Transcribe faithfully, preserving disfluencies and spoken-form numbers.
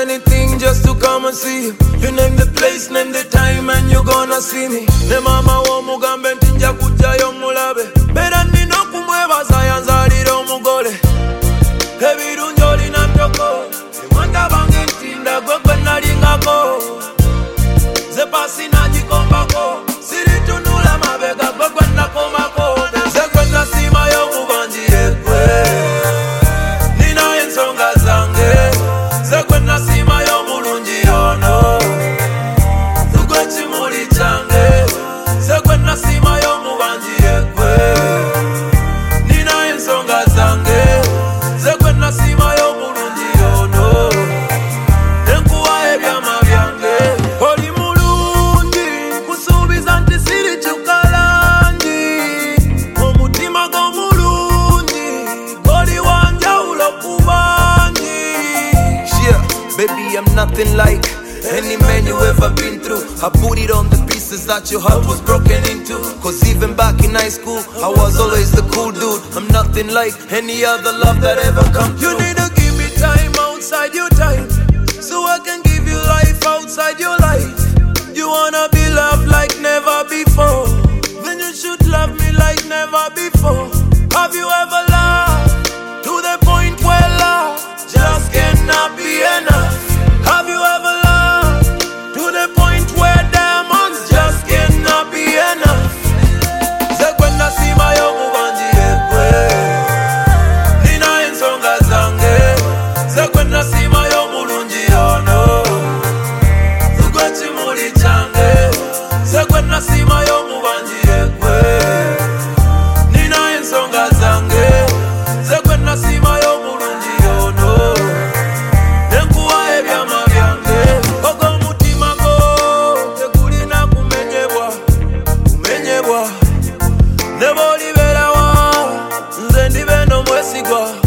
anything just to come and see you. You name the place, name the time, and you gonna see me. Ne mama wo mugambe ntinja kujjayo mulabe. Bera nina okumwebaza yanzalira omugole. Ebirungi olina ntoko. Emwanda bange ntinda gwe gwe nalingako. Ze pasi nagikombako. Siritunula mabega gwe gwe nakomako. Ze gwe nasimayo mubanji yegwe. Nina ensonga zange. Ze gwe nasimayo mulungi ono. Tugwe kimuli kyange. Ze gwe nasimayo mubanji yegwe. Nina ensonga zange. Ze gwe nasimayo mulungi ono. Enkuwa ebyama byange. Oli mulungi kusuubiza nti sirikyukalangi. Omutima gw'omulungi goli wanjawulo ku bangi. Yeah, baby, I'm nothing like any man you ever been through. I put it on the pieces that your heart was broken into. Cause even back in high school, I was always the cool dude. I'm nothing like any other love that ever come through. You need to give me time outside your time, so I can give you life outside your life. You wanna be loved like never before, then you should love me like never before. Have you ever loved to the point where love just cannot be enough? Have you ever loved to the point where diamonds just cannot be enough? Ze gwe nasimayo mubanji yegwe. Nina ensonga zange. Ze gwe nasimayo mulungi ono. Tugwe kimuli kyange. Ze gwe nasimayo mubanji yegwe. Nina ensonga zange. Ze gwe nasimayo mulungi ono. Enkuwa ebyama byange. Ogwo omutima gwo tegulina kumenyebwa, kumenyebwa. Ne bw'olibeera wa, nze ndibe n'omwesigwa.